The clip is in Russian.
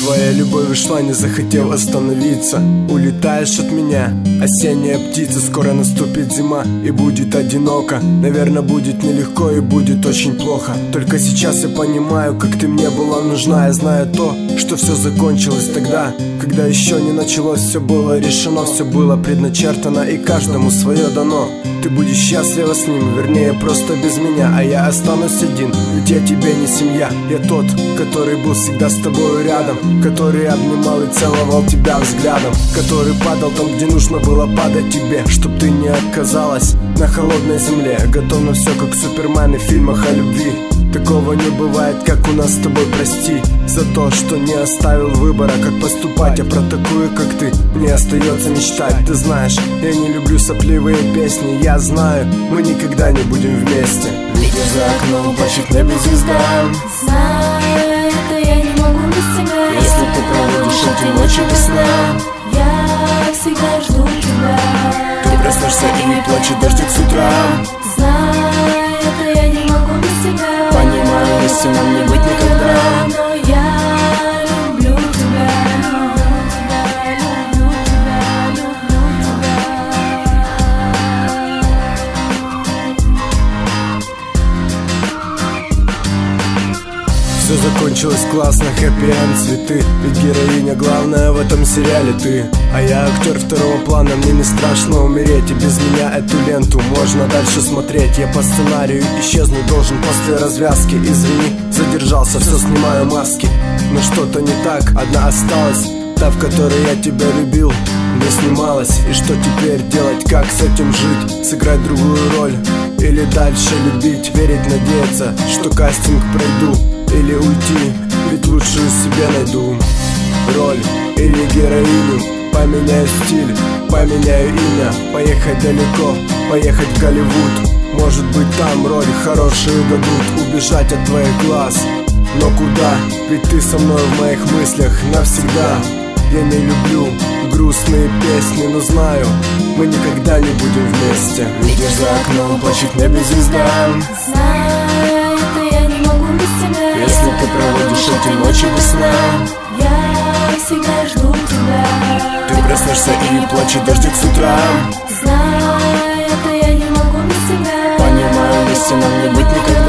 Твоя любовь ушла, не захотел остановиться. Улетаешь от меня, осенняя птица. Скоро наступит зима и будет одиноко. Наверное, будет нелегко и будет очень плохо. Только сейчас я понимаю, как ты мне была нужна. Я знаю то, что все закончилось тогда, когда еще не началось. Все было решено, все было предначертано, и каждому свое дано. Ты будешь счастлива с ним, вернее просто без меня. А я останусь один, ведь я тебе не семья. Я тот, который был всегда с тобой рядом, который обнимал и целовал тебя взглядом, который падал там, где нужно было падать тебе, чтоб ты не отказалась на холодной земле. Готов на все, как Супермен и в фильмах о любви. Такого не бывает, как у нас с тобой, прости за то, что не оставил выбора, как поступать. А про такую, как ты, мне остается мечтать. Ты знаешь, я не люблю сопливые песни. Я знаю, мы никогда не будем вместе. Ветер за окном, плачет в небе звезда. Знаю, это я не могу без тебя. Если ты проводишь эти ночи без сна, я всегда жду тебя. ты проснешься и плачет дождик с утра. Знаю, это я не могу без тебя. Понимаю, вместе нам не быть никогда. Но я люблю тебя, люблю тебя, люблю тебя. Все закончилось классно, хэппи-энд, цветы. Ведь героиня главная в этом сериале ты. А я актер второго плана, мне не страшно умереть. И без меня эту ленту можно дальше смотреть. Я по сценарию исчезнуть должен после развязки. Извини, задержался, все снимаю маски. Но что-то не так, одна осталась, та, в которой я тебя любил, не снималась. И что теперь делать, как с этим жить? Сыграть другую роль или дальше любить? Верить, надеяться, что кастинг пройду, или уйти, ведь лучшую себе найду роль или героиню. Поменяю стиль, поменяю имя, поехать далеко, поехать в Голливуд. Может быть, там роль хорошую дадут, убежать от твоих глаз. Но куда? Ведь ты со мной в моих мыслях навсегда. Я не люблю грустные песни, но знаю, мы никогда не будем вместе. Ветер за окном, плачет в небе звезда. Знаю, это я не могу без тебя. Если ты проводишь эти ночи без сна, я всегда жду тебя. ты проснешься и плачет дождик с утра. Знаю, это я не могу без тебя. Понимаю, вместе нам не быть никогда.